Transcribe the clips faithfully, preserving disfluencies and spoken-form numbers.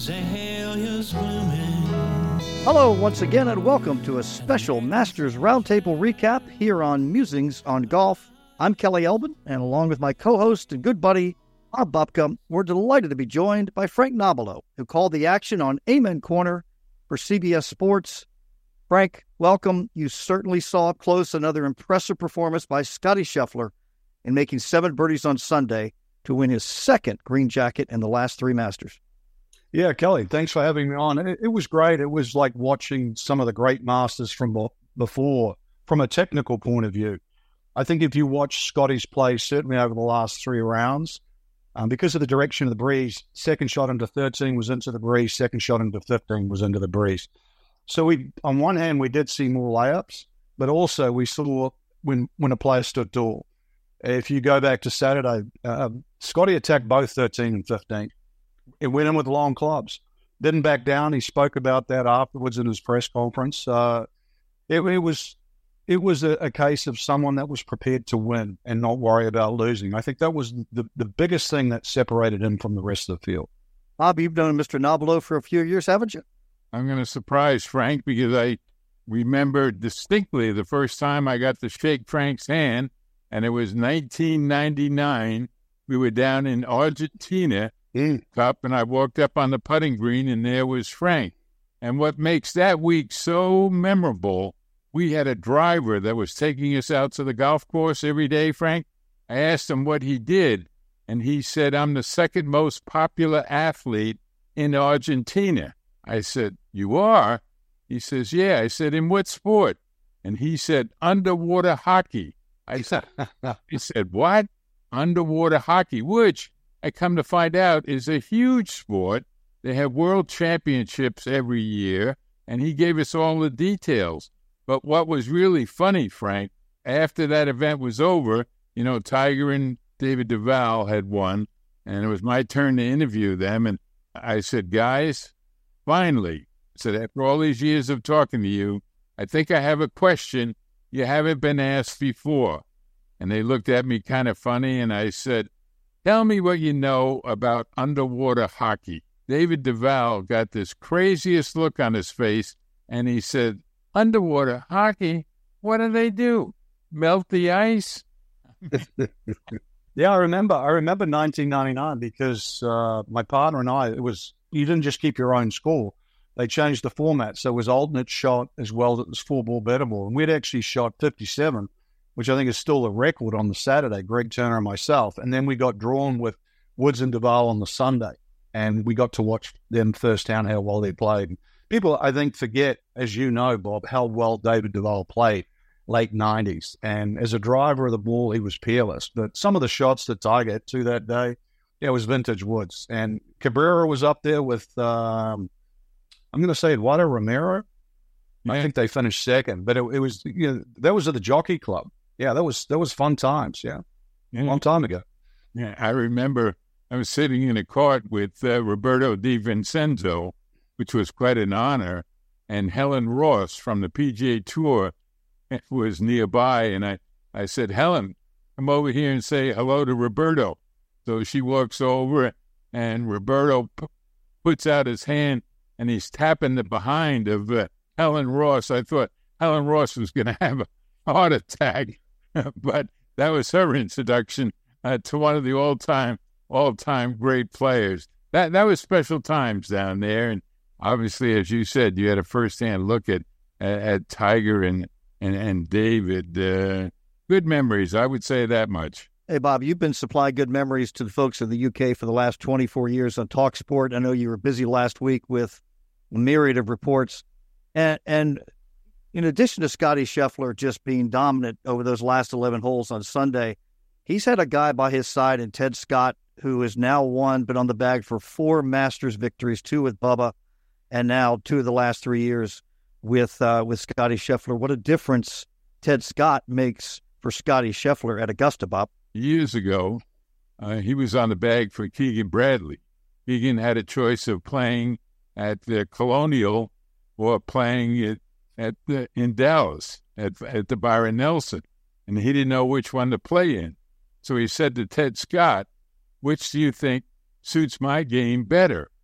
azaleas blooming. Hello once again and welcome to a special Masters Roundtable recap here on Musings on Golf. I'm Kelly Elbin, and along with my co-host and good buddy, Bob Bupka, we're delighted to be joined by Frank Nobilo, who called the action on Amen Corner for C B S Sports. Frank, welcome. You certainly saw up close another impressive performance by Scottie Scheffler in making seven birdies on Sunday to win his second green jacket in the last three Masters. Yeah, Kelly, thanks for having me on. It, it was great. It was like watching some of the great Masters from before, from a technical point of view. I think if you watch Scottie's play, certainly over the last three rounds, um, because of the direction of the breeze, second shot into thirteen was into the breeze, second shot into fifteen was into the breeze. So we, on one hand, we did see more layups, but also we saw when, when a player stood tall. If you go back to Saturday, uh, Scottie attacked both thirteen and fifteen. It went in with long clubs. Didn't back down. He spoke about that afterwards in his press conference. Uh, it, it was it was a, a case of someone that was prepared to win and not worry about losing. I think that was the, the biggest thing that separated him from the rest of the field. Bob, you've known Mister Nobilo for a few years, haven't you? I'm going to surprise Frank because I remember distinctly the first time I got to shake Frank's hand, and it was nineteen ninety-nine. We were down in Argentina, Mm. Cup, and I walked up on the putting green, and there was Frank. And what makes that week so memorable, we had a driver that was taking us out to the golf course every day, Frank. I asked him what he did, and he said, I'm the second most popular athlete in Argentina. I said, you are? He says, yeah. I said, in what sport? And he said, underwater hockey. I said, he said, what? Underwater hockey, which I come to find out is a huge sport. They have world championships every year, and he gave us all the details. But what was really funny, Frank, after that event was over, you know, Tiger and David Duval had won, and it was my turn to interview them. And I said, guys, finally, I said, after all these years of talking to you, I think I have a question you haven't been asked before. And they looked at me kind of funny, and I said, tell me what you know about underwater hockey. David Duval got this craziest look on his face, and he said, underwater hockey? What do they do? Melt the ice? Yeah, I remember. I remember nineteen ninety-nine because uh, my partner and I, it was, you didn't just keep your own score. They changed the format, so it was alternate shot as well as it was four-ball, better ball. And we'd actually shot fifty-seven, which I think is still a record on the Saturday, Greg Turner and myself. And then we got drawn with Woods and Duval on the Sunday, and we got to watch them firsthand how well they played. People, I think, forget, as you know, Bob, how well David Duval played late nineties. And as a driver of the ball, he was peerless. But some of the shots that Tiger had to that day, yeah, it was vintage Woods. And Cabrera was up there with, um, I'm going to say Eduardo Romero. Yeah. I think they finished second, but it, it was, you know, that was at the Jockey Club. Yeah, that was that was fun times, yeah. Yeah. A long time ago. Yeah, I remember I was sitting in a cart with uh, Roberto Di Vincenzo, which was quite an honor, and Helen Ross from the P G A Tour was nearby, and I, I said, Helen, come over here and say hello to Roberto. So she walks over, and Roberto p- puts out his hand, and he's tapping the behind of uh, Helen Ross. I thought Helen Ross was going to have a heart attack, but that was her introduction uh, to one of the all-time, all-time great players. That that was special times down there, and obviously, as you said, you had a first-hand look at at, at Tiger and and and David. Uh, good memories, I would say that much. Hey, Bob, you've been supplying good memories to the folks in the U K for the last twenty-four years on TalkSport. I know you were busy last week with a myriad of reports, and and. In addition to Scottie Scheffler just being dominant over those last eleven holes on Sunday, he's had a guy by his side in Ted Scott, who has now won, been on the bag for four Masters victories, two with Bubba, and now two of the last three years with uh, with Scottie Scheffler. What a difference Ted Scott makes for Scottie Scheffler at Augusta, Bob. Years ago, uh, he was on the bag for Keegan Bradley. Keegan had a choice of playing at the Colonial or playing at at the, in Dallas at at the Byron Nelson, and he didn't know which one to play in. So he said to Ted Scott, which do you think suits my game better?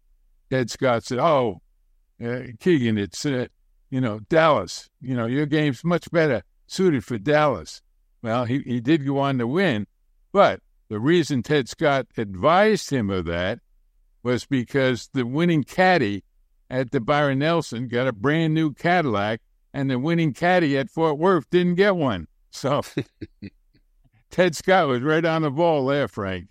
Ted Scott said, "Oh, uh, Keegan, it's uh, you know Dallas. You know your game's much better suited for Dallas." Well, he he did go on to win, but the reason Ted Scott advised him of that was because the winning caddy at the Byron Nelson got a brand new Cadillac, and the winning caddy at Fort Worth didn't get one. So Ted Scott was right on the ball there, Frank.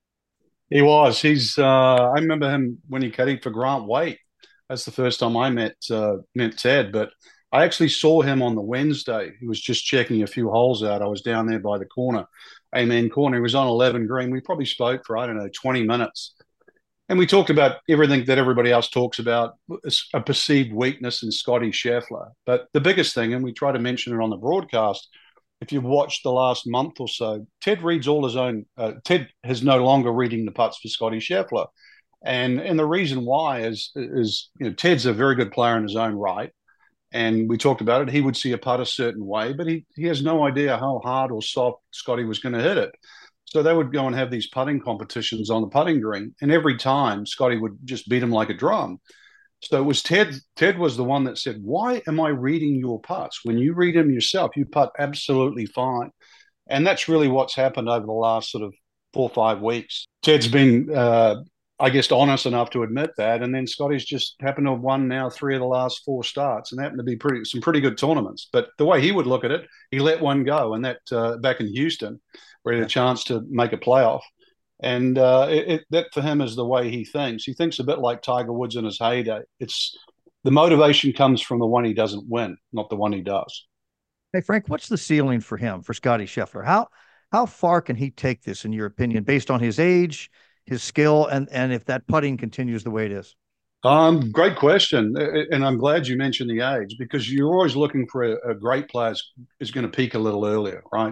He was. He's. Uh, I remember him when he caddied for Grant Waite. That's the first time I met uh, met Ted. But I actually saw him on the Wednesday. He was just checking a few holes out. I was down there by the corner, Amen corner. He was on eleven green. We probably spoke for I don't know twenty minutes. And we talked about everything that everybody else talks about, a perceived weakness in Scotty Scheffler. But the biggest thing, and we try to mention it on the broadcast, if you've watched the last month or so, Ted reads all his own. Uh, Ted is no longer reading the putts for Scotty Scheffler. And and the reason why is, is you know, Ted's a very good player in his own right. And we talked about it. He would see a putt a certain way, but he, he has no idea how hard or soft Scotty was going to hit it. So they would go and have these putting competitions on the putting green, and every time Scotty would just beat him like a drum. So it was Ted. Ted was the one that said, "Why am I reading your putts? When you read them yourself, you putt absolutely fine." And that's really what's happened over the last sort of four or five weeks. Ted's been, uh, I guess, honest enough to admit that, and then Scotty's just happened to have won now three of the last four starts, and happened to be pretty some pretty good tournaments. But the way he would look at it, he let one go, and that uh, back in Houston, where he had a chance to make a playoff. And uh, it, it, that for him is the way he thinks. He thinks a bit like Tiger Woods in his heyday. It's the motivation comes from the one he doesn't win, not the one he does. Hey, Frank, what's the ceiling for him, for Scotty Scheffler? How how far can he take this, in your opinion, based on his age, his skill, and, and if that putting continues the way it is? Um, great question. And I'm glad you mentioned the age, because you're always looking for a, a great player is going to peak a little earlier, right?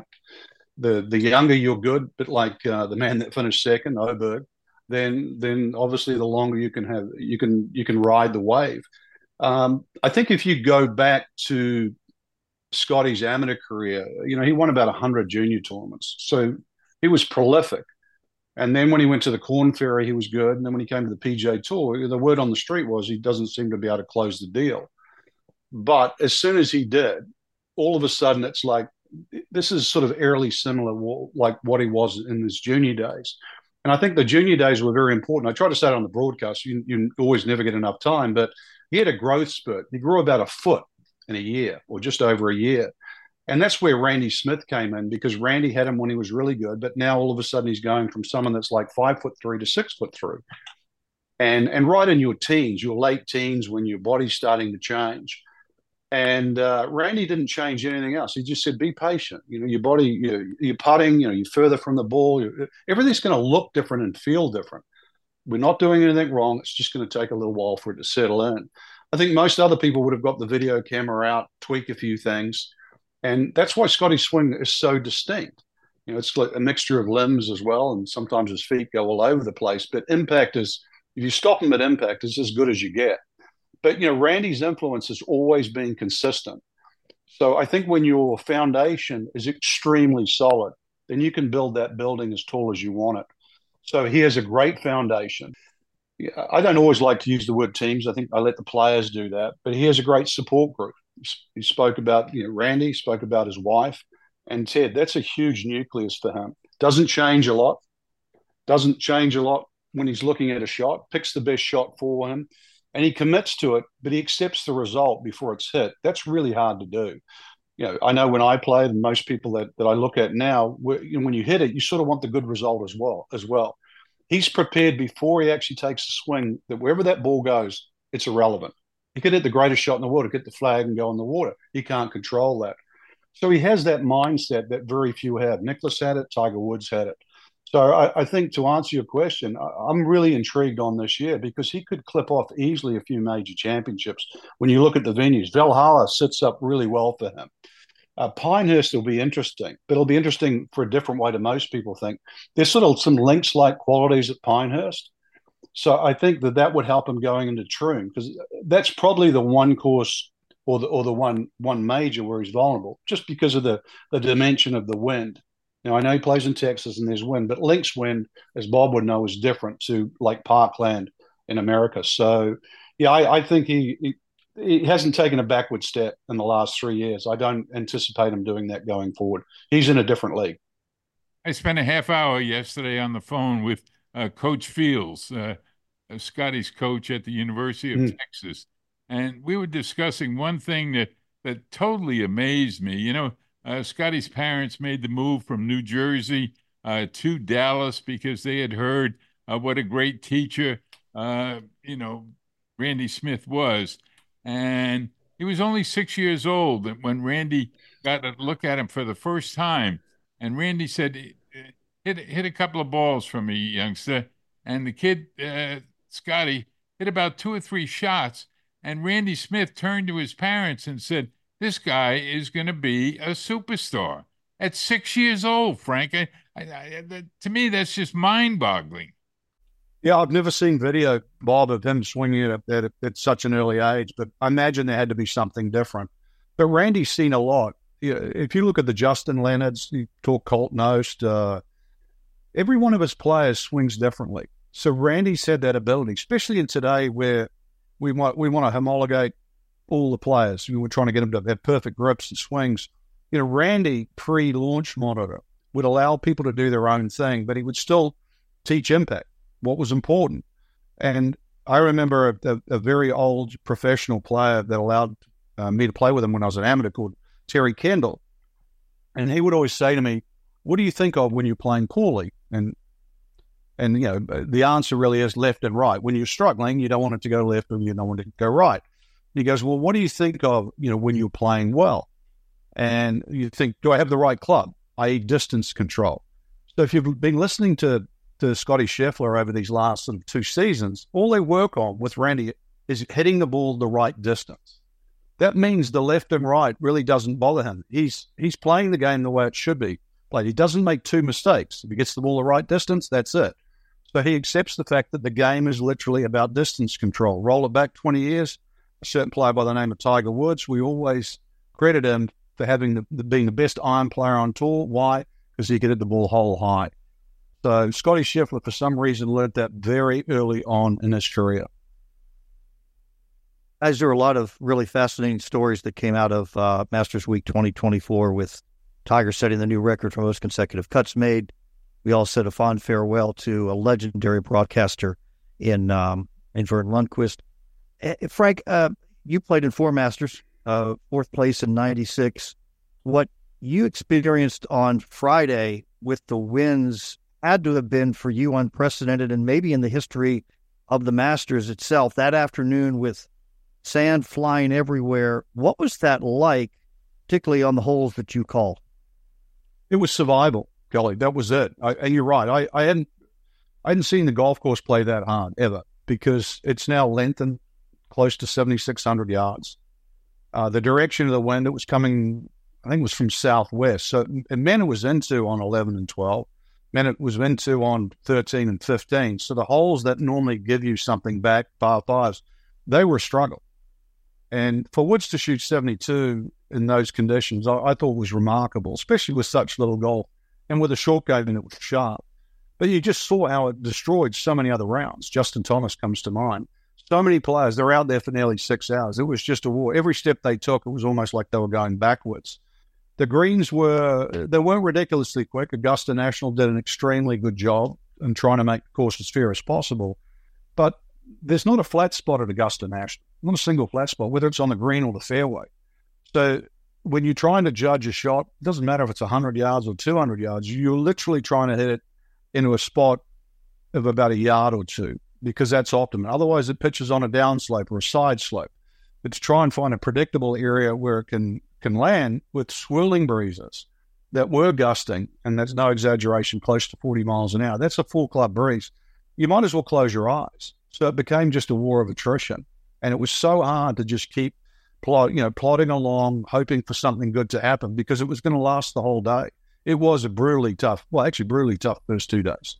The the younger you're good, but like uh, the man that finished second, Oberg, then then obviously the longer you can have you can you can ride the wave. Um, I think if you go back to Scotty's amateur career, you know, he won about one hundred junior tournaments, so he was prolific. And then when he went to the Korn Ferry, he was good. And then when he came to the P G A Tour, the word on the street was he doesn't seem to be able to close the deal. But as soon as he did, all of a sudden it's like, this is sort of eerily similar like what he was in his junior days. And I think the junior days were very important. I try to say it on the broadcast. You, you always never get enough time, but he had a growth spurt. He grew about a foot in a year or just over a year. And that's where Randy Smith came in, because Randy had him when he was really good, but now all of a sudden he's going from someone that's like five foot three to six foot three. And, and right in your teens, your late teens, when your body's starting to change. And uh, Randy didn't change anything else. He just said, be patient. You know, your body, you know, you're putting, you know, you're further from the ball. You're, everything's going to look different and feel different. We're not doing anything wrong. It's just going to take a little while for it to settle in. I think most other people would have got the video camera out, tweak a few things. And that's why Scotty's swing is so distinct. You know, it's like a mixture of limbs as well. And sometimes his feet go all over the place. But impact is, if you stop him at impact, it's as good as you get. But, you know, Randy's influence has always been consistent. So I think when your foundation is extremely solid, then you can build that building as tall as you want it. So he has a great foundation. I don't always like to use the word teams. I think I let the players do that. But he has a great support group. He spoke about, you know, Randy, spoke about his wife and Ted. That's a huge nucleus for him. Doesn't change a lot. Doesn't change a lot when he's looking at a shot. Picks the best shot for him. And he commits to it, but he accepts the result before it's hit. That's really hard to do. You know, I know when I played, and most people that, that I look at now, you know, when you hit it, you sort of want the good result as well. As well, he's prepared before he actually takes the swing that wherever that ball goes, it's irrelevant. He could hit the greatest shot in the world, get the flag and go in the water. He can't control that. So he has that mindset that very few have. Nicklaus had it. Tiger Woods had it. So I, I think to answer your question, I, I'm really intrigued on this year, because he could clip off easily a few major championships. When you look at the venues, Valhalla sits up really well for him. Uh, Pinehurst will be interesting, but it'll be interesting for a different way to most people think. There's sort of some links-like qualities at Pinehurst. So I think that that would help him going into Troon, because that's probably the one course or the or the one one major where he's vulnerable, just because of the, the dimension of the wind. Now, I know he plays in Texas and there's wind, but links wind, as Bob would know, is different to like Parkland in America. So, yeah, I, I think he, he he hasn't taken a backward step in the last three years. I don't anticipate him doing that going forward. He's in a different league. I spent a half hour yesterday on the phone with uh, Coach Fields, uh, Scotty's coach at the University of mm. Texas, and we were discussing one thing that that totally amazed me. You know, uh, Scotty's parents made the move from New Jersey uh, to Dallas because they had heard uh, what a great teacher, uh, you know, Randy Smith was. And he was only six years old when Randy got a look at him for the first time. And Randy said, hit, hit a couple of balls for me, youngster. And the kid, uh, Scotty, hit about two or three shots. And Randy Smith turned to his parents and said, this guy is going to be a superstar at six years old, Frank. I, I, I, to me, that's just mind-boggling. Yeah, I've never seen video, Bob, of him swinging it at, at, at such an early age, but I imagine there had to be something different. But Randy's seen a lot. If you look at the Justin Leonards, you talk Colton Oast, uh, every one of his players swings differently. So Randy's had that ability, especially in today where we want we want to homologate all the players. We were trying to get them to have perfect grips and swings. You know, Randy, pre-launch monitor, would allow people to do their own thing, but he would still teach impact, what was important. And I remember a, a, a very old professional player that allowed uh, me to play with him when I was an amateur called Terry Kendall. And he would always say to me, what do you think of when you're playing poorly? And, and you know, the answer really is left and right. When you're struggling, you don't want it to go left and you don't want it to go right. And he goes, well, what do you think of, you know, when you're playing well? And you think, do I have the right club, that is distance control? So if you've been listening to, to Scotty Scheffler over these last sort of two seasons, all they work on with Randy is hitting the ball the right distance. That means the left and right really doesn't bother him. He's he's playing the game the way it should be played. He doesn't make two mistakes. If he gets the ball the right distance, that's it. So he accepts the fact that the game is literally about distance control. Roll it back twenty years, a certain player by the name of Tiger Woods, we always credit him for having the, the being the best iron player on tour. Why? Because he could hit the ball hole high. So Scotty Scheffler, for some reason, learned that very early on in his career. Guys, there were a lot of really fascinating stories that came out of uh, Masters Week twenty twenty-four with Tiger setting the new record for most consecutive cuts made. We all said a fond farewell to a legendary broadcaster in um, in Vern Lundquist. Uh, Frank, uh, you played in four Masters, uh, fourth place in ninety-six. What you experienced on Friday with the wins had to have been for you unprecedented, and maybe in the history of the Masters itself. That afternoon with sand flying everywhere, what was that like, particularly on the holes that you called? It was survival, Kelly. That was it. I, and you're right. I, I hadn't I hadn't seen the golf course play that hard ever, because it's now lengthened close to seventy-six hundred yards. Uh, the direction of the wind, it was coming, I think it was from southwest. So it meant it was into on eleven and twelve. Meant it was into on thirteen and fifteen. So the holes that normally give you something back, par fives, they were a struggle. And for Woods to shoot seventy-two in those conditions, I, I thought was remarkable, especially with such little golf and with a short game that was sharp. But you just saw how it destroyed so many other rounds. Justin Thomas comes to mind. So many players, they're out there for nearly six hours. It was just a war. Every step they took, it was almost like they were going backwards. The greens were, they weren't ridiculously quick. Augusta National did an extremely good job in trying to make the course as fair as possible. But there's not a flat spot at Augusta National, not a single flat spot, whether it's on the green or the fairway. So when you're trying to judge a shot, it doesn't matter if it's one hundred yards or two hundred yards, you're literally trying to hit it into a spot of about a yard or two, because that's optimum. Otherwise, it pitches on a downslope or a side slope. But to try and find a predictable area where it can, can land with swirling breezes that were gusting, and that's no exaggeration, close to forty miles an hour, that's a full club breeze. You might as well close your eyes. So it became just a war of attrition. And it was so hard to just keep plod, you know, plodding along, hoping for something good to happen, because it was going to last the whole day. It was a brutally tough, well, actually brutally tough first two days.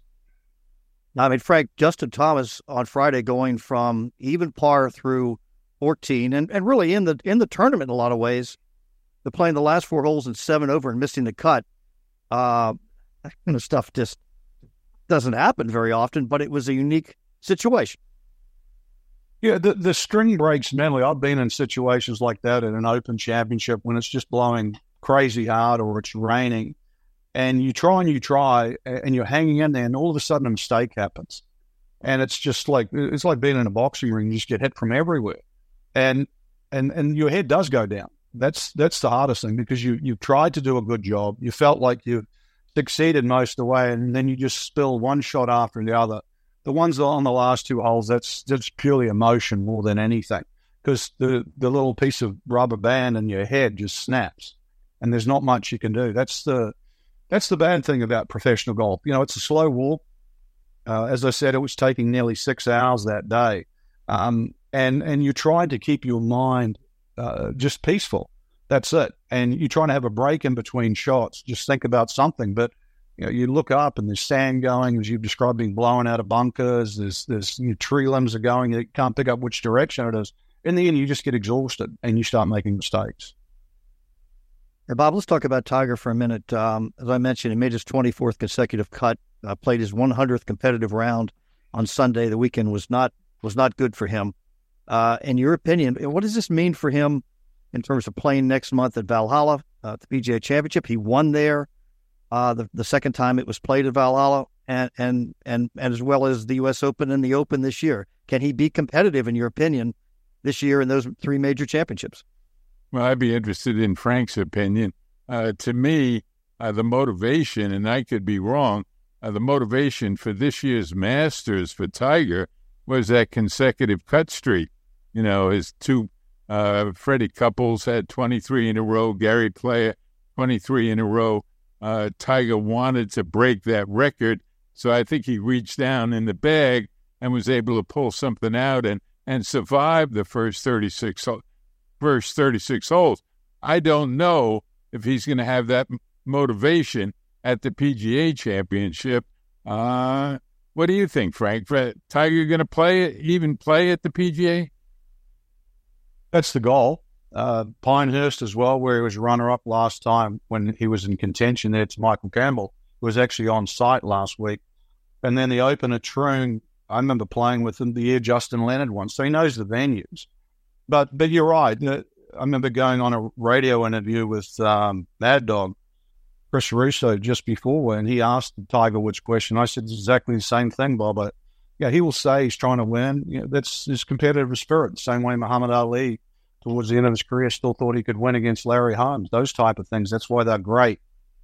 I mean, Frank, Justin Thomas on Friday going from even par through fourteen, and, and really in the in the tournament in a lot of ways, the playing the last four holes in seven over and missing the cut. Uh, that kind of stuff just doesn't happen very often, but it was a unique situation. Yeah, the, the string breaks mentally. I've been in situations like that in an Open Championship when it's just blowing crazy hard or it's raining, and you try and you try and you're hanging in there, and all of a sudden a mistake happens. And it's just like, it's like being in a boxing ring. You just get hit from everywhere. And and and your head does go down. That's that's the hardest thing, because you, you've tried to do a good job. You felt like you succeeded most of the way, and then you just spill one shot after the other. The ones on the last two holes, that's that's purely emotion more than anything, because the, the little piece of rubber band in your head just snaps, and there's not much you can do. That's the that's the bad thing about professional golf. You know, it's a slow walk. Uh, as I said, it was taking nearly six hours that day, um, and and you tried to keep your mind uh, just peaceful. That's it. And you're trying to have a break in between shots. Just think about something, but you know, you look up and there's sand going, as you've described, being blown out of bunkers. There's, there's you know, tree limbs are going. You can't pick up which direction it is. In the end, you just get exhausted and you start making mistakes. Hey, Bob, let's talk about Tiger for a minute. Um, as I mentioned, he made his twenty-fourth consecutive cut, uh, played his one hundredth competitive round on Sunday. The weekend was not was not good for him. Uh, in your opinion, what does this mean for him in terms of playing next month at Valhalla, uh, at the P G A Championship? He won there. Uh, the, the second time it was played at Valhalla, and, and and and as well as the U S Open and the Open this year. Can he be competitive, in your opinion, this year in those three major championships? Well, I'd be interested in Frank's opinion. Uh, to me, uh, the motivation, and I could be wrong, uh, the motivation for this year's Masters for Tiger was that consecutive cut streak. You know, his two, uh, Freddie Couples had twenty-three in a row, Gary Player, twenty-three in a row. Uh, Tiger wanted to break that record, so I think he reached down in the bag and was able to pull something out and, and survive the first thirty-six, first thirty-six holes. I don't know if he's going to have that motivation at the P G A Championship. Uh, what do you think, Frank? Tiger going to play even play at the P G A? That's the goal. Uh, Pinehurst as well, where he was runner-up last time when he was in contention there to Michael Campbell, who was actually on site last week. And then the Open at Troon, I remember playing with him the year Justin Leonard won, so he knows the venues. But but you're right. I remember going on a radio interview with um, Mad Dog, Chris Russo, just before, and he asked Tiger Woods question. I said exactly the same thing, Bob. But, yeah, he will say he's trying to win. You know, that's his competitive spirit, the same way Muhammad Ali, towards the end of his career, still thought he could win against Larry Holmes, those type of things. That's why they're great.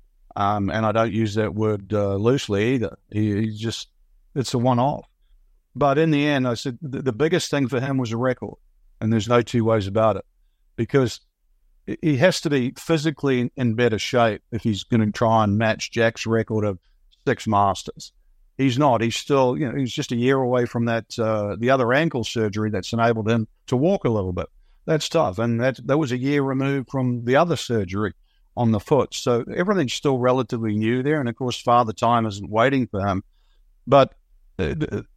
Um, and I don't use that word uh, loosely either. He, he just, it's a one-off. But in the end, I said the, the biggest thing for him was a record, and there's no two ways about it, because he has to be physically in, in better shape if he's going to try and match Jack's record of six Masters. He's not. He's still, you know, he's just a year away from that, uh, the other ankle surgery that's enabled him to walk a little bit. That's tough. And that, that was a year removed from the other surgery on the foot. So everything's still relatively new there. And, of course, Father Time isn't waiting for him. But uh,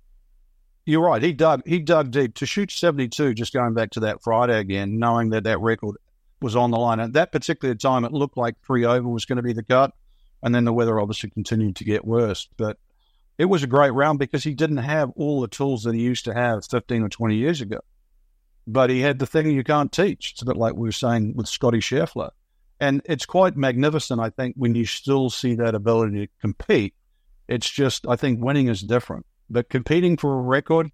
you're right. He dug he dug deep. To shoot seventy-two, just going back to that Friday again, knowing that that record was on the line. At that particular time, it looked like three over was going to be the cut. And then the weather obviously continued to get worse. But it was a great round because he didn't have all the tools that he used to have fifteen or twenty years ago. But he had the thing you can't teach. It's a bit like we were saying with Scotty Scheffler. And it's quite magnificent, I think, when you still see that ability to compete. It's just, I think winning is different. But competing for a record,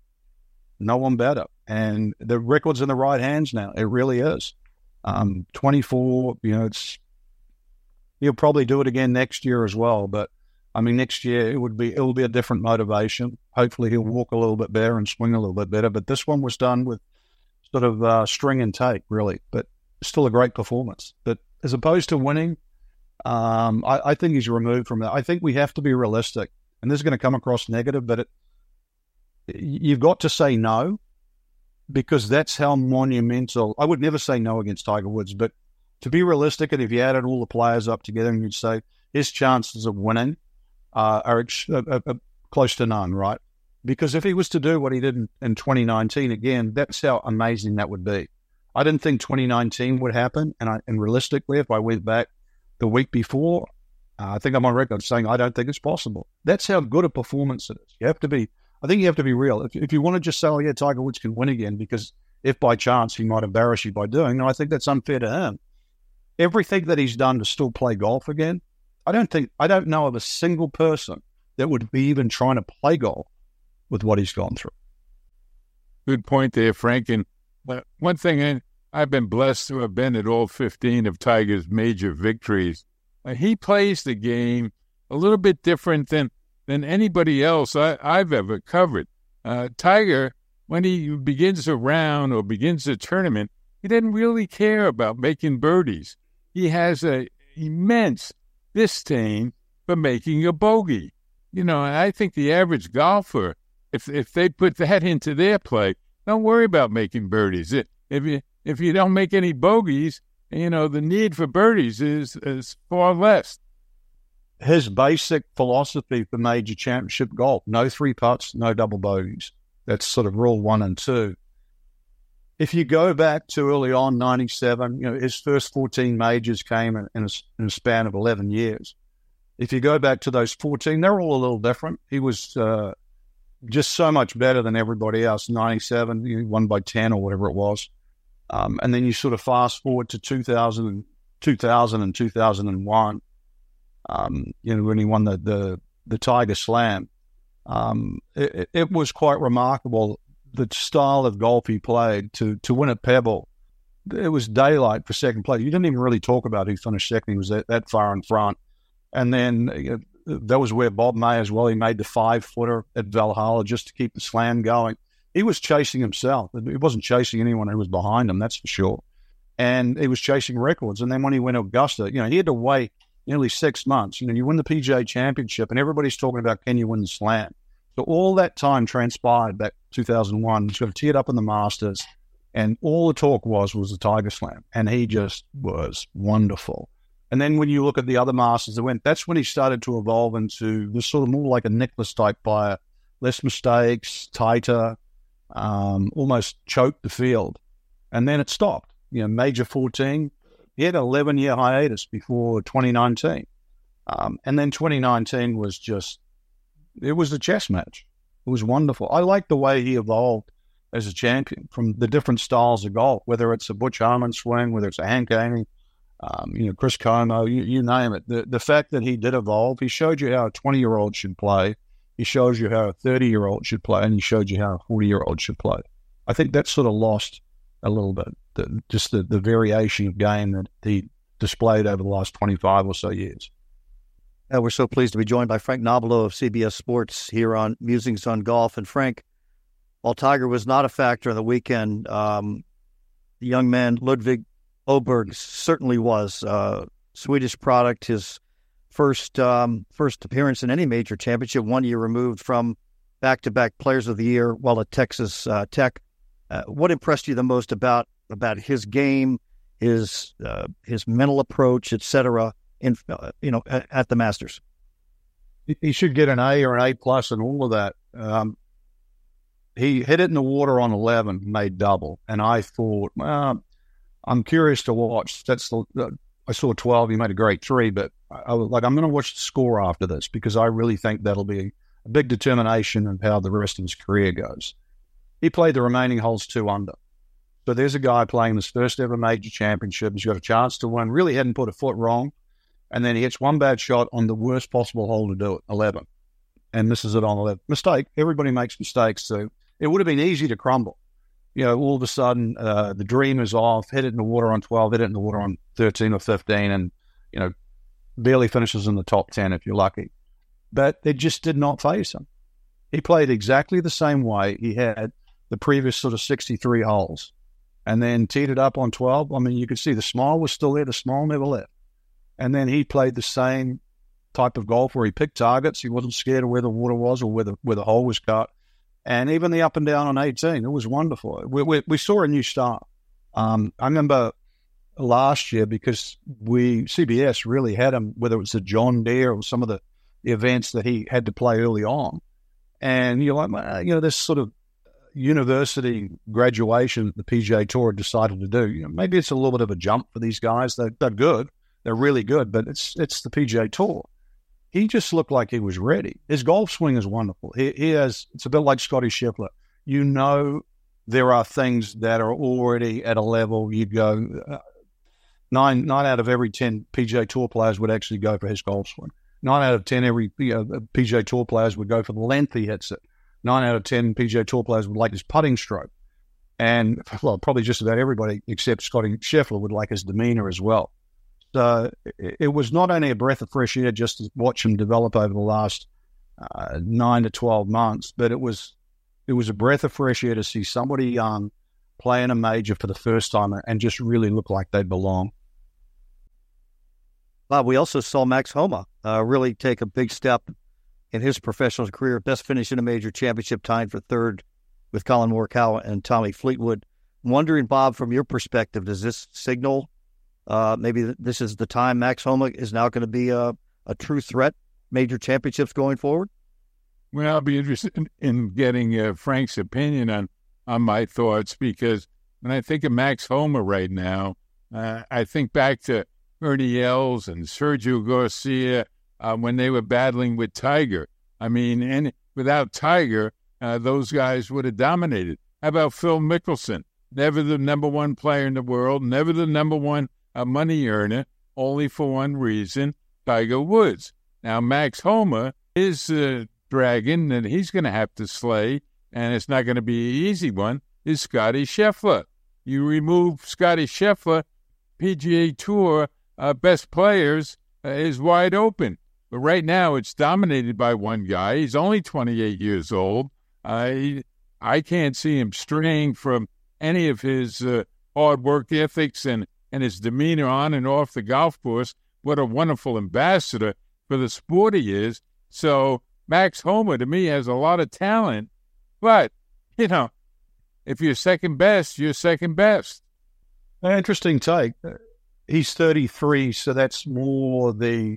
no one better. And the record's in the right hands now. It really is. Um, twenty-four, you know, it's, he'll probably do it again next year as well. But, I mean, next year it would be, it will be a different motivation. Hopefully he'll walk a little bit better and swing a little bit better. But this one was done with sort of uh, string and tape, really, but still a great performance. But as opposed to winning, um, I, I think he's removed from that. I think we have to be realistic, and this is going to come across negative, but it, you've got to say no, because that's how monumental. I would never say no against Tiger Woods, but to be realistic, and if you added all the players up together and you'd say his chances of winning uh, are, are, are close to none, right? Because if he was to do what he did in, in twenty nineteen, again, that's how amazing that would be. I didn't think twenty nineteen would happen, and I, and realistically, if I went back the week before, uh, I think I'm on record saying I don't think it's possible. That's how good a performance it is. You have to be I think you have to be real. If, if you want to just say, oh, yeah, Tiger Woods can win again because if by chance he might embarrass you by doing, no, I think that's unfair to him. Everything that he's done to still play golf again, I don't think, I don't know of a single person that would be even trying to play golf with what he's gone through. Good point there, Frank. And one thing, I, I've been blessed to have been at all fifteen of Tiger's major victories. Uh, he plays the game a little bit different than, than anybody else I, I've ever covered. Uh, Tiger, when he begins a round or begins a tournament, he doesn't really care about making birdies. He has an immense disdain for making a bogey. You know, I think the average golfer, if if they put that into their play, don't worry about making birdies. If you if you don't make any bogeys, you know, the need for birdies is is far less. His basic philosophy for major championship golf: no three putts, no double bogeys. That's sort of rule one and two. If you go back to early on, ninety-seven, you know, his first fourteen majors came in, in, a, in a span of eleven years. If you go back to those fourteen, they're all a little different. He was uh, just so much better than everybody else. ninety-seven, he won by ten or whatever it was. Um, and then you sort of fast forward to two thousand, two thousand and two thousand one, um, you know, when he won the, the, the Tiger Slam. Um, it, it was quite remarkable, the style of golf he played to to win at Pebble. It was daylight for second place. You didn't even really talk about who finished second. He was that, that far in front. And then you know, that was where Bob May as well, he made the five-footer at Valhalla just to keep the slam going. He was chasing himself. He wasn't chasing anyone who was behind him, that's for sure. And he was chasing records. And then when he went to Augusta, you know, he had to wait nearly six months. You know, you win the P G A Championship, and everybody's talking about, can you win the Slam? So all that time transpired back two thousand one. He's got to tee it up in the Masters, and all the talk was was the Tiger Slam, and he just was wonderful. And then when you look at the other Masters that went, that's when he started to evolve into this sort of more like a Nicklaus type player, less mistakes, tighter, um, almost choked the field, and then it stopped. You know, major fourteen, he had an eleven-year hiatus before twenty nineteen, um, and then twenty nineteen was just. It was a chess match. It was wonderful. I like the way he evolved as a champion from the different styles of golf, whether it's a Butch Harmon swing, whether it's a Hank Amy, um, you know, Chris Como, you, you name it. The the fact that he did evolve, he showed you how a twenty-year-old should play. He shows you how a thirty-year-old should play, and he showed you how a forty-year-old should play. I think that's sort of lost a little bit, the, just the, the variation of game that he displayed over the last twenty-five or so years. Uh, we're so pleased to be joined by Frank Nobilo of C B S Sports here on Musings on Golf. And Frank, while Tiger was not a factor on the weekend, um, the young man Ludvig Åberg certainly was. Uh, Swedish product, his first um, first appearance in any major championship, one year removed from back-to-back Players of the Year while at Texas uh, Tech. Uh, what impressed you the most about about his game, his uh, his mental approach, et cetera, in, uh, you know, at, at the Masters? He should get an A or an A plus and all of that. Um, he hit it in the water on eleven, made double, and I thought, well, I'm curious to watch. That's the, the I saw twelve. He made a great three, but I, I was like, I'm going to watch the score after this because I really think that'll be a, a big determination of how the rest of his career goes. He played the remaining holes two under. So there's a guy playing his first ever major championship. He's got a chance to win. Really hadn't put a foot wrong. And then he hits one bad shot on the worst possible hole to do it, eleven, and misses it on eleven. Mistake. Everybody makes mistakes. So it would have been easy to crumble. You know, all of a sudden, uh, the dream is off, hit it in the water on twelve, hit it in the water on thirteen or fifteen, and, you know, barely finishes in the top ten if you're lucky. But it just did not faze him. He played exactly the same way he had the previous sort of sixty-three holes, and then teed it up on twelve. I mean, you could see the smile was still there. The smile never left. And then he played the same type of golf where he picked targets. He wasn't scared of where the water was or where the, where the hole was cut. And even the up and down on eighteen, it was wonderful. We, we, we saw a new start. Um, I remember last year because we C B S really had him, whether it was the John Deere or some of the, the events that he had to play early on. And you're like, well, you know, this sort of university graduation that the P G A Tour decided to do, you know, maybe it's a little bit of a jump for these guys. They're, they're good. They're really good, but it's it's the P G A Tour. he just looked like he was ready. His golf swing is wonderful. He, he has, it's a bit like Scottie Scheffler. You know, there are things that are already at a level you go, uh, nine nine out of every ten P G A Tour players would actually go for his golf swing. Nine out of ten every you know, P G A Tour players would go for the length he hits it. Nine out of ten P G A Tour players would like his putting stroke. And, well, probably just about everybody except Scottie Scheffler would like his demeanor as well. So it, it was not only a breath of fresh air just to watch him develop over the last uh, nine to twelve months, but it was it was a breath of fresh air to see somebody young play in a major for the first time and just really look like they belong. Bob, we also saw Max Homa uh, really take a big step in his professional career, best finish in a major championship, tied for third with Colin Morikawa and Tommy Fleetwood. I'm wondering, Bob, from your perspective, does this signal uh, maybe this is the time Max Homa is now going to be a, a true threat, major championships going forward? Well, I'll be interested in, in getting uh, Frank's opinion on, on my thoughts, because when I think of Max Homa right now, uh, I think back to Ernie Els and Sergio Garcia uh, when they were battling with Tiger. I mean, and without Tiger, uh, those guys would have dominated. How about Phil Mickelson? Never the number one player in the world, never the number one uh, money earner, only for one reason, Tiger Woods. Now, Max Homa is a dragon that he's going to have to slay, and it's not going to be an easy one, is Scottie Scheffler. You remove Scottie Scheffler, P G A Tour uh, best players uh, is wide open. But right now it's dominated by one guy. He's only twenty-eight years old. Uh, he, I can't see him straying from any of his uh, hard work ethics and, and his demeanor on and off the golf course. What a wonderful ambassador for the sport he is. So Max Homa, to me, has a lot of talent. But, you know, if you're second best, you're second best. Interesting take. He's thirty-three, so that's more the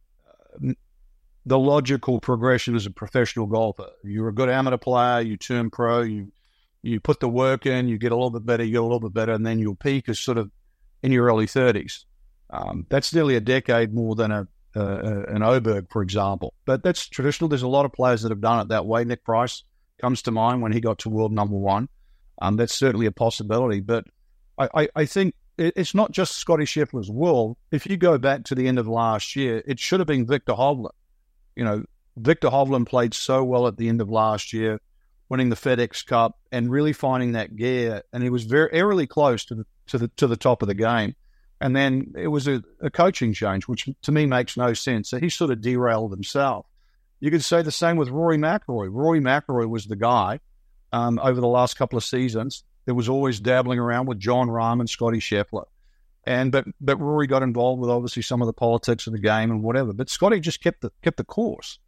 uh, the logical progression as a professional golfer. You're a good amateur player, you turn pro, you you put the work in, you get a little bit better, you get a little bit better, and then you'll peak as sort of in your early thirties. Um, that's nearly a decade more than a, a, a an Oberg, for example. But that's traditional. There's a lot of players that have done it that way. Nick Price comes to mind when he got to world number one. Um, that's certainly a possibility. But I, I, I think it, it's not just Scottie Scheffler's world. If you go back to the end of last year, it should have been Victor Hovland. You know, Victor Hovland played so well at the end of last year, winning the FedEx Cup and really finding that gear. And he was very eerily close to the to the to the top of the game. And then it was a, a coaching change, which to me makes no sense. So he sort of derailed himself. You could say the same with Rory McIlroy. Rory McIlroy was the guy um, over the last couple of seasons that was always dabbling around with Jon Rahm and Scottie Scheffler. And but but Rory got involved with obviously some of the politics of the game and whatever. But Scottie just kept the kept the course.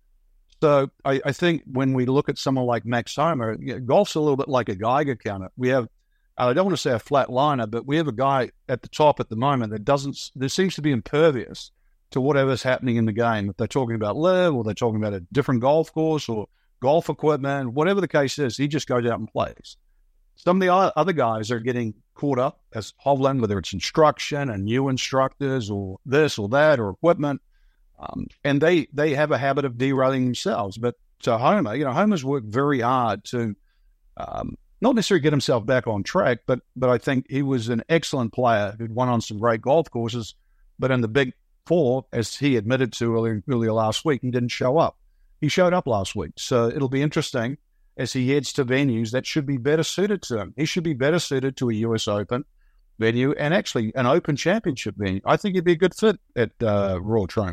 So I, I think when we look at someone like Max Homa, you know, golf's a little bit like a Geiger counter. We have, I don't want to say a flat liner, but we have a guy at the top at the moment that doesn't, there seems to be impervious to whatever's happening in the game. If they're talking about live or they're talking about a different golf course or golf equipment, whatever the case is, he just goes out and plays. Some of the other guys are getting caught up as Hovland, whether it's instruction and new instructors or this or that or equipment. Um, and they, they have a habit of derailing themselves. But to Homa, you know, Homa's worked very hard to um, not necessarily get himself back on track, but but I think he was an excellent player who'd won on some great golf courses. But in the Big Four, as he admitted to earlier, earlier last week, he didn't show up. He showed up last week. So it'll be interesting as he heads to venues that should be better suited to him. He should be better suited to a U S Open venue and actually an Open Championship venue. I think he'd be a good fit at uh, Royal Troon.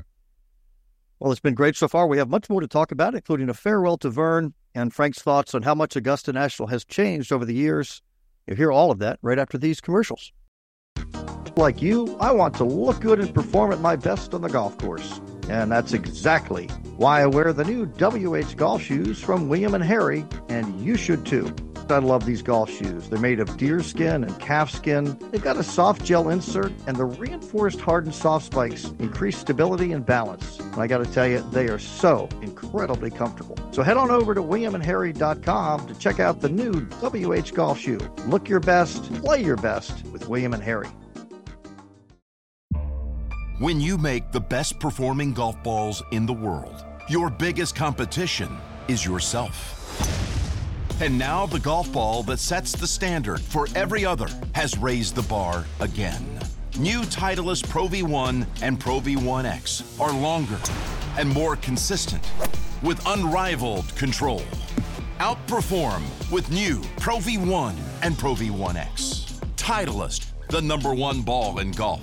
Well, it's been great so far. We have much more to talk about, including a farewell to Vern and Frank's thoughts on how much Augusta National has changed over the years. You'll hear all of that right after these commercials. Like you, I want to look good and perform at my best on the golf course. And that's exactly why I wear the new W H golf shoes from William and Harry, and you should too. I love these golf shoes. They're made of deer skin and calf skin. They've got a soft gel insert, and the reinforced hardened soft spikes increase stability and balance. And I got to tell you, they are so incredibly comfortable. So head on over to william and harry dot com to check out the new W H golf shoe. Look your best, play your best with William and Harry. When you make the best performing golf balls in the world, your biggest competition is yourself. And now the golf ball that sets the standard for every other has raised the bar again. New Titleist Pro V one and Pro V one X are longer and more consistent with unrivaled control. Outperform with new Pro V one and Pro V one X. Titleist, the number one ball in golf.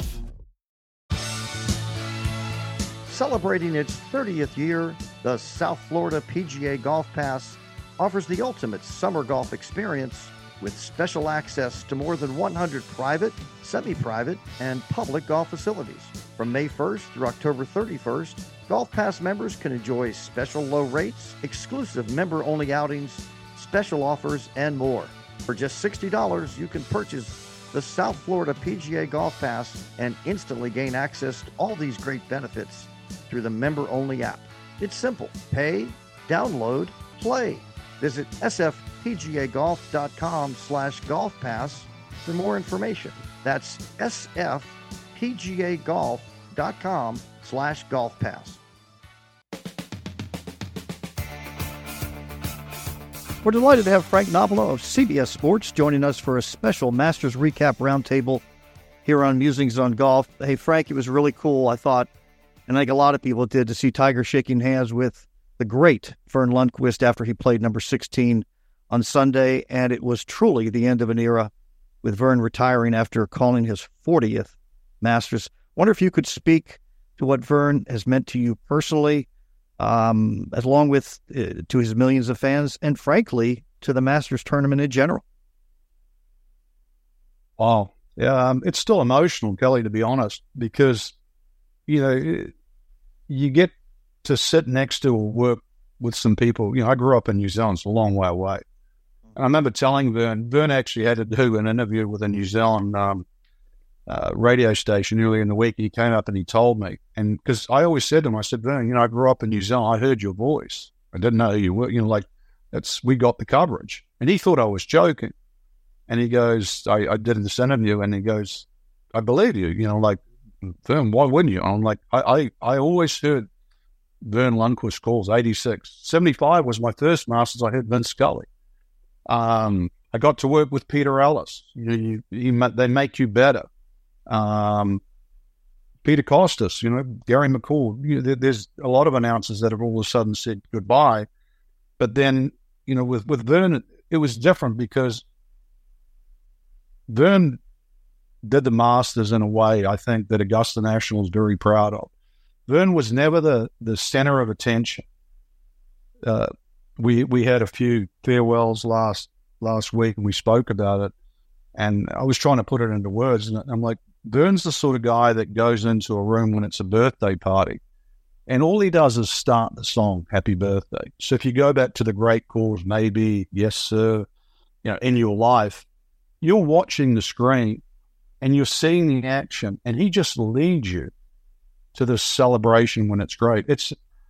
Celebrating its thirtieth year, the South Florida P G A Golf Pass offers the ultimate summer golf experience with special access to more than one hundred private, semi-private, and public golf facilities. From May first through October thirty-first, Golf Pass members can enjoy special low rates, exclusive member-only outings, special offers, and more. For just sixty dollars, you can purchase the South Florida P G A Golf Pass and instantly gain access to all these great benefits through the member-only app. It's simple. Pay, download, play. Visit sfpgagolf.com slash golf pass for more information. That's sfpgagolf.com slash golf pass. We're delighted to have Frank Nobilo of C B S Sports joining us for a special Masters Recap Roundtable here on Musings on Golf. Hey, Frank, it was really cool, I thought, and I think a lot of people did, to see Tiger shaking hands with the great Verne Lundquist after he played number sixteen on Sunday, and it was truly the end of an era with Verne retiring after calling his fortieth Masters. Wonder if you could speak to what Verne has meant to you personally, um, along with uh, to his millions of fans, and frankly, to the Masters tournament in general. Wow. Yeah, um, it's still emotional, Kelly, to be honest, because, you know, you get to sit next to or work with some people. You know, I grew up in New Zealand, it's a long way away. And I remember telling Verne, Verne actually had to do an interview with a New Zealand um, uh, radio station earlier in the week. He came up and he told me, and because I always said to him, I said, Verne, you know, I grew up in New Zealand, I heard your voice. I didn't know who you were, you know, like, that's, we got the coverage. And he thought I was joking. And he goes, I, I did this interview, and he goes, I believe you, you know, like, Verne, why wouldn't you? I'm like, I, I, I always heard Verne Lundquist calls, eighty-six. seventy-five was my first Masters. I heard Vince Scully. Um, I got to work with Peter Ellis. You know, you, you, they make you better. Um, Peter Costas, you know, Gary McCall. You know, there, there's a lot of announcers that have all of a sudden said goodbye. But then, you know, with, with Verne, it was different because Verne did the Masters in a way, I think, that Augusta National is very proud of. Verne was never the, the center of attention. Uh, we we had a few farewells last last week, and we spoke about it. And I was trying to put it into words, and I'm like, Verne's the sort of guy that goes into a room when it's a birthday party, and all he does is start the song, Happy Birthday. So if you go back to the great calls, maybe, yes, sir, you know, in your life, you're watching the screen, and you're seeing the action, and he just leads you to this celebration when it's great. It's,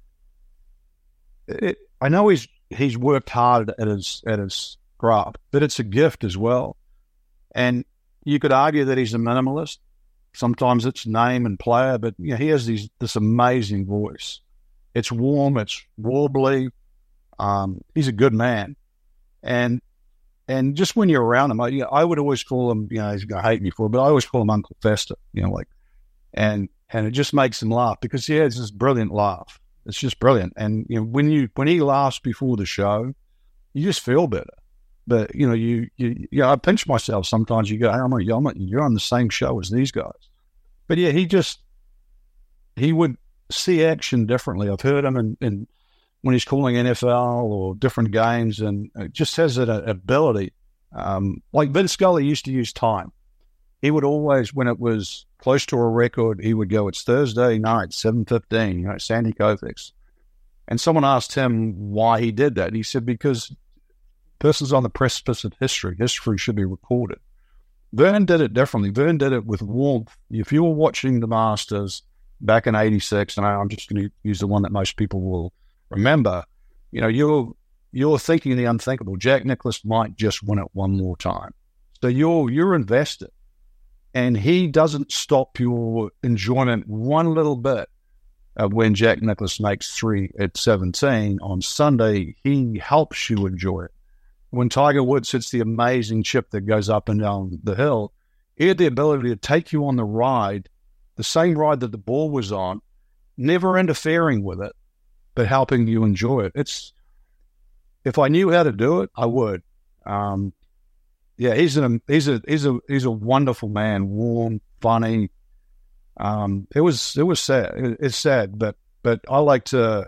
it, I know he's he's worked hard at his at his craft, but it's a gift as well. And you could argue that he's a minimalist. Sometimes it's name and player, but you know, he has these this amazing voice. It's warm, it's warbly. Um, he's a good man, and and just when you're around him, I, you know, I would always call him. You know, he's gonna hate me for it, but I always call him Uncle Fester. You know, like and. And it just makes him laugh because he has this brilliant laugh. It's just brilliant. And you know, when you when he laughs before the show, you just feel better. But you know, you you, you know, I pinch myself sometimes. You go, hey, I'm, a, I'm a, you're on the same show as these guys. But yeah, he just he would see action differently. I've heard him in, in when he's calling N F L or different games, and it just has an ability. Um, like Vince Scully used to use time. He would always, when it was close to a record, he would go, it's Thursday night, seven fifteen, you know, Sandy Koufax. And someone asked him why he did that. And he said, because this is on the precipice of history. History should be recorded. Verne did it differently. Verne did it with warmth. If you were watching the Masters back in eighty-six, and I'm just going to use the one that most people will remember, you know, you're, you're thinking the unthinkable. Jack Nicklaus might just win it one more time. So you're, you're invested. And he doesn't stop your enjoyment one little bit. Uh, when Jack Nicklaus makes three at seventeen on Sunday, he helps you enjoy it. When Tiger Woods hits the amazing chip that goes up and down the hill, he had the ability to take you on the ride, the same ride that the ball was on, never interfering with it, but helping you enjoy it. It's if I knew how to do it, I would. Um, yeah, he's an he's a he's a he's a wonderful man, warm, funny. Um, it was it was sad. It, it's sad, but but I like to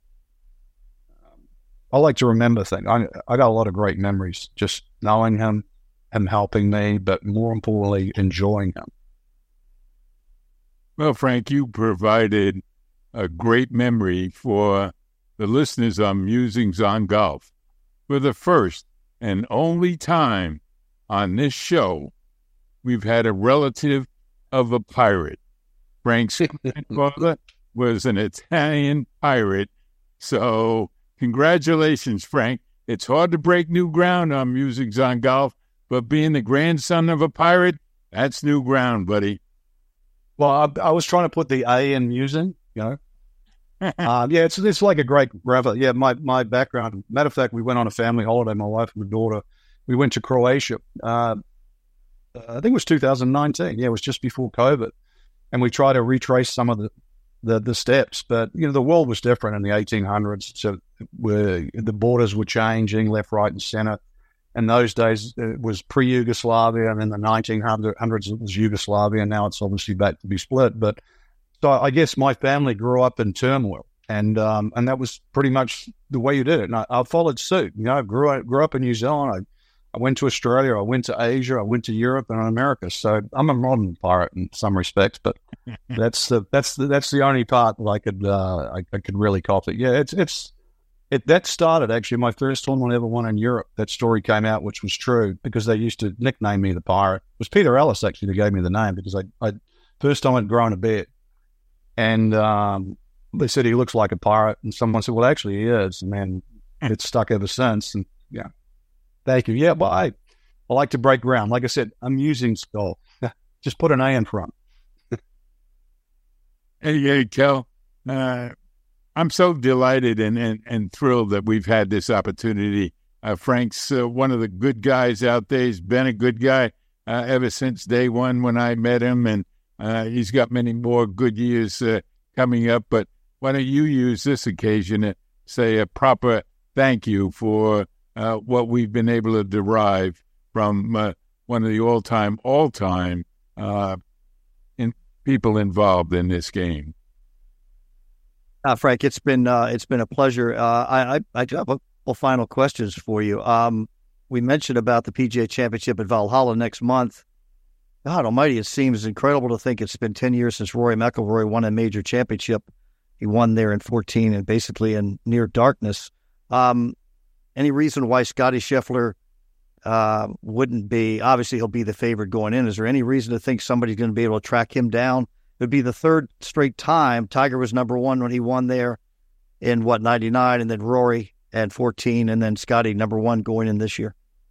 I like to remember things. I I got a lot of great memories just knowing him, him helping me, but more importantly, enjoying him. Well, Frank, you provided a great memory for the listeners on Musings on Golf. For the first and only time on this show, we've had a relative of a pirate. Frank's grandfather was an Italian pirate. So congratulations, Frank. It's hard to break new ground on Musings on Golf, but being the grandson of a pirate, that's new ground, buddy. Well, I, I was trying to put the A in musing, you know. um, yeah, it's it's like a great brother. Yeah, my, my background. Matter of fact, we went on a family holiday, my wife and my daughter. We went to Croatia. Uh, I think it was two thousand nineteen. Yeah, it was just before COVID. And we tried to retrace some of the, the, the steps. But, you know, the world was different in the eighteen hundreds. So where the borders were changing left, right, and center. In those days, it was pre-Yugoslavia, and in the nineteen hundreds, it was Yugoslavia, and now it's obviously back to be split. But so I guess my family grew up in turmoil, and um, and that was pretty much the way you did it. And I, I followed suit. You know, I grew up, grew up in New Zealand. I, I went to Australia. I went to Asia. I went to Europe and America. So I'm a modern pirate in some respects, but that's the that's the that's the only part that I could uh, I, I could really copy. Yeah, it's it's. It, that started, actually, my first tournament I ever won in Europe. That story came out, which was true, because they used to nickname me the Pirate. It was Peter Ellis, actually, that gave me the name, because I, I first time I'd grown a beard. And um, they said, he looks like a pirate. And someone said, well, actually, he is. And then it's stuck ever since. And, yeah, thank you. Yeah, well, I, I like to break ground. Like I said, I'm using golf. Just put an A in front. Hey, hey, Kel. Uh, I'm so delighted and, and, and thrilled that we've had this opportunity. Uh, Frank's uh, one of the good guys out there. He's been a good guy uh, ever since day one when I met him, and uh, he's got many more good years uh, coming up. But why don't you use this occasion to say a proper thank you for uh, what we've been able to derive from uh, one of the all-time, all-time uh, in, people involved in this game. Uh, Frank, it's been uh, it's been a pleasure. Uh, I, I I do have a couple final questions for you. Um, we mentioned about the P G A Championship at Valhalla next month. God Almighty, it seems incredible to think it's been ten years since Rory McIlroy won a major championship. He won there in fourteen and basically in near darkness. Um, any reason why Scottie Scheffler uh, wouldn't be? Obviously, he'll be the favorite going in. Is there any reason to think somebody's going to be able to track him down? It would be the third straight time. Tiger was number one when he won there in, what, ninety-nine, and then Rory at fourteen, and then Scotty number one going in this year.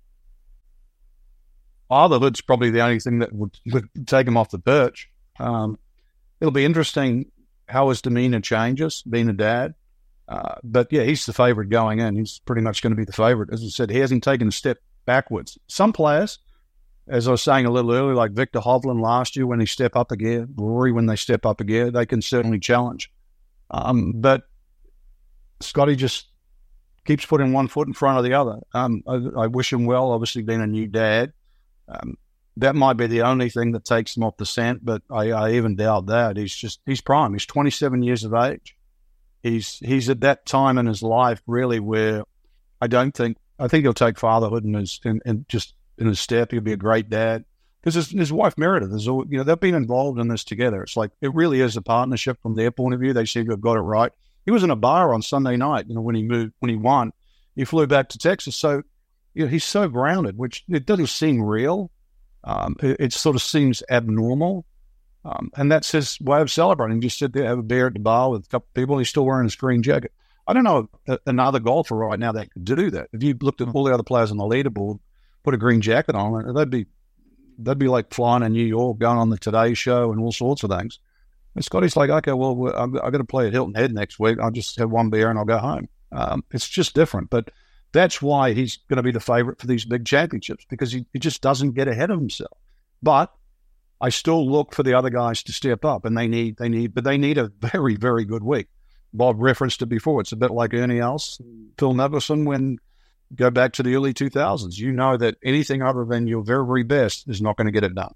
Fatherhood's probably the only thing that would, would take him off the perch. Um, it'll be interesting how his demeanor changes, being a dad. Uh, but, yeah, he's the favorite going in. He's pretty much going to be the favorite. As I said, he hasn't taken a step backwards. Some players, as I was saying a little earlier, like Victor Hovland last year, when they step up a gear, Rory, when they step up a gear, they can certainly challenge. Um, but Scotty just keeps putting one foot in front of the other. Um, I, I wish him well, obviously being a new dad. Um, that might be the only thing that takes him off the scent, but I, I even doubt that. He's just, he's prime. He's twenty-seven years of age. He's, he's at that time in his life, really, where I don't think, I think he'll take fatherhood and his, and, and just, in his step. He'll be a great dad, because his, his wife Meredith is, all, you know, they've been involved in this together. It's like, it really is a partnership from their point of view. They seem to have got it right. He was in a bar on Sunday night, you know, when he moved, when he won, he flew back to Texas. So, you know, he's so grounded, which it doesn't seem real. Um, it, it sort of seems abnormal. Um, and that's his way of celebrating. Just sit there, have a beer at the bar with a couple of people. He's still wearing his green jacket. I don't know a, another golfer right now that could do that. If you looked at all the other players on the leaderboard, put a green jacket on, they'd be That'd be like flying in New York, going on the Today Show and all sorts of things. And Scotty's like, okay, well, I've got to play at Hilton Head next week. I'll just have one beer and I'll go home. Um, it's just different. But that's why he's going to be the favorite for these big championships, because he, he just doesn't get ahead of himself. But I still look for the other guys to step up, and they need, they need, but they need a very, very good week. Bob referenced it before. It's a bit like Ernie Els, Phil Mickelson, when go back to the early two thousands. You know that anything other than your very, very best is not going to get it done.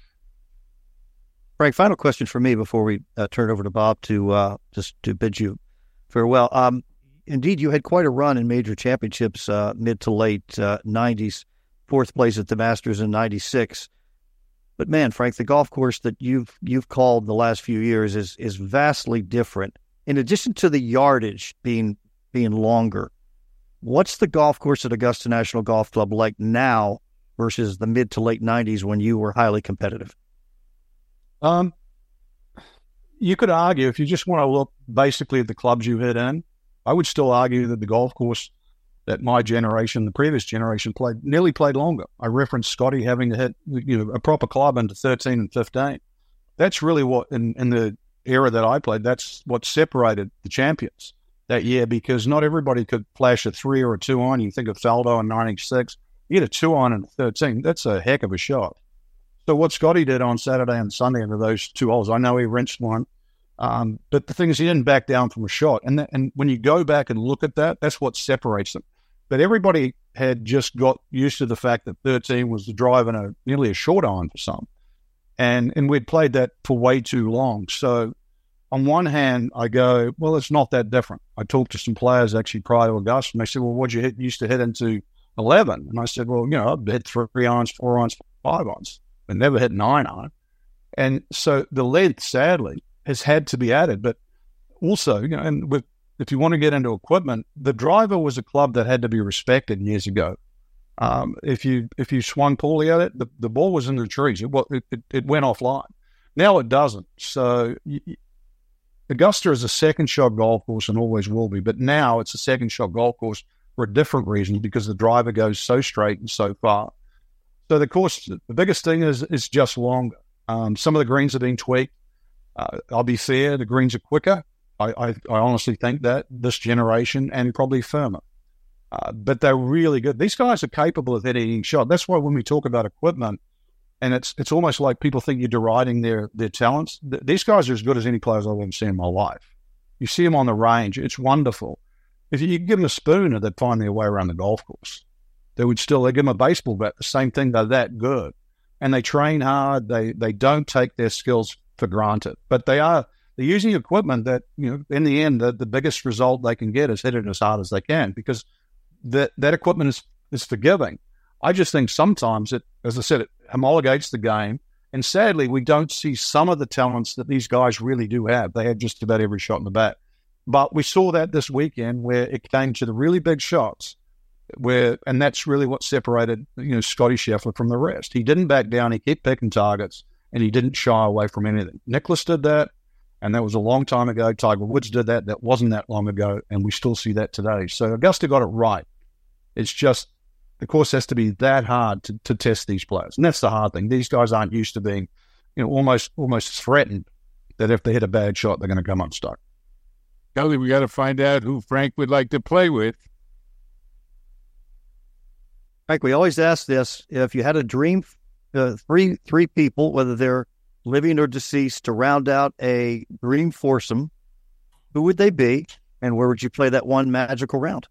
Frank, final question for me before we uh, turn it over to Bob to uh, just to bid you farewell. Um, indeed, you had quite a run in major championships, uh, mid to late uh, nineties, fourth place at the Masters in ninety-six. But man, Frank, the golf course that you've you've called the last few years is is vastly different. In addition to the yardage being being longer, what's the golf course at Augusta National Golf Club like now versus the mid to late nineties when you were highly competitive? Um, you could argue, if you just want to look basically at the clubs you hit in, I would still argue that the golf course that my generation, the previous generation, played nearly played longer. I referenced Scotty having to hit, you know, a proper club into thirteen and fifteen. That's really what, in, in the era that I played, that's what separated the champions that year, because not everybody could flash a three or a two on. You think of Faldo in ninety-six, you get a two on and a thirteen. That's a heck of a shot. So what Scotty did on Saturday and Sunday into those two holes, I know he wrenched one, um, but the thing is he didn't back down from a shot. And that, and when you go back and look at that, that's what separates them. But everybody had just got used to the fact that thirteen was the drive and a nearly a short iron for some. And and we'd played that for way too long. So on one hand, I go, well, it's not that different. I talked to some players actually prior to Augusta, and they said, well, what'd you hit? You used to hit into eleven. And I said, well, you know, I've hit three irons, four irons, five irons, but never hit nine iron. And so the length, sadly, has had to be added. But also, you know, and with, if you want to get into equipment, the driver was a club that had to be respected years ago. Um, if you if you swung poorly at it, the, the ball was in the trees. It, it, it went offline. Now it doesn't. So you, Augusta is a second shot golf course and always will be. But now it's a second shot golf course for a different reason, because the driver goes so straight and so far. So the course, the biggest thing is is just longer. Um, some of the greens are being tweaked. Uh, I'll be fair, the greens are quicker. I, I, I honestly think that this generation, and probably firmer. Uh, but they're really good. These guys are capable of hitting any shot. That's why when we talk about equipment, and it's it's almost like people think you're deriding their their talents. Th- these guys are as good as any players I've ever seen in my life. You see them on the range, it's wonderful. If you give them a spooner, they'd find their way around the golf course. They would still, they give them a baseball bat, the same thing, they're that good. And they train hard, they they don't take their skills for granted. But they are, they're using equipment that, you know, in the end, the, the biggest result they can get is hit it as hard as they can, because that that equipment is, is forgiving. I just think sometimes it, as I said, it homologates the game. And sadly, we don't see some of the talents that these guys really do have. They have just about every shot in the bat. But we saw that this weekend where it came to the really big shots, where, and that's really what separated, you know, Scotty Scheffler from the rest. He didn't back down. He kept picking targets, and he didn't shy away from anything. Nicklaus did that, and that was a long time ago. Tiger Woods did that. That wasn't that long ago, and we still see that today. So Augusta got it right. It's just the course has to be that hard to, to test these players, and that's the hard thing. These guys aren't used to being, you know, almost almost threatened that if they hit a bad shot, they're going to come unstuck. Kelly, we got to find out who Frank would like to play with. Frank, we always ask this: if you had a dream, uh, three three people, whether they're living or deceased, to round out a dream foursome, who would they be, and where would you play that one magical round?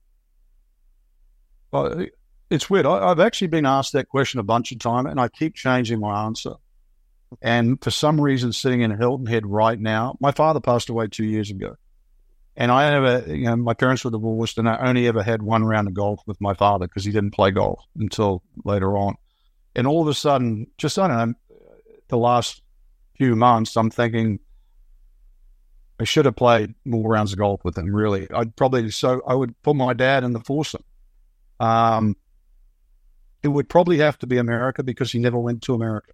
Well, it's weird. I, I've actually been asked that question a bunch of times, and I keep changing my answer. And for some reason, sitting in Hilton Head right now, my father passed away two years ago. And I never, you know, my parents were divorced, and I only ever had one round of golf with my father because he didn't play golf until later on. And all of a sudden, just, I don't know, the last few months, I'm thinking I should have played more rounds of golf with him, really. I'd probably, so I would put my dad in the foursome. Um, it would probably have to be America because he never went to America.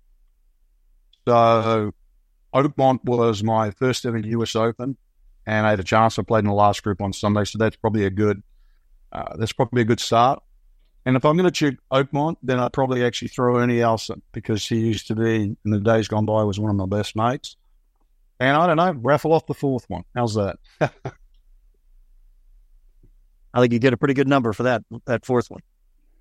So Oakmont was my first ever U S Open. And I had a chance. I played in the last group on Sunday, so that's probably a good. Uh, that's probably a good start. And if I'm going to choose Oakmont, then I'd probably actually throw Ernie Elson because he used to be, in the days gone by, was one of my best mates. And I don't know, raffle off the fourth one. How's that? I think you get a pretty good number for that that fourth one.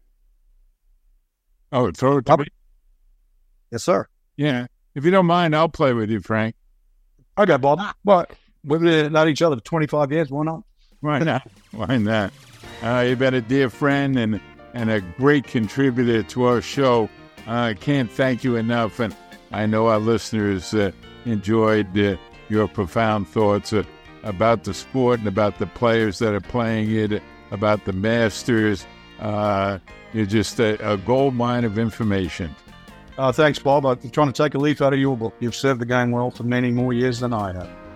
Oh, throw it to me? Yes, sir. Yeah. If you don't mind, I'll play with you, Frank. Okay, Bob. What? We've known each other for twenty-five years. Why not? Why not? Why not? Uh, you've been a dear friend and, and a great contributor to our show. I uh, can't thank you enough. And I know our listeners uh, enjoyed uh, your profound thoughts uh, about the sport and about the players that are playing it, about the Masters. Uh, you're just a, a gold mine of information. Uh, thanks, Bob. I'm trying to take a leaf out of your book. You've served the game well for many more years than I have.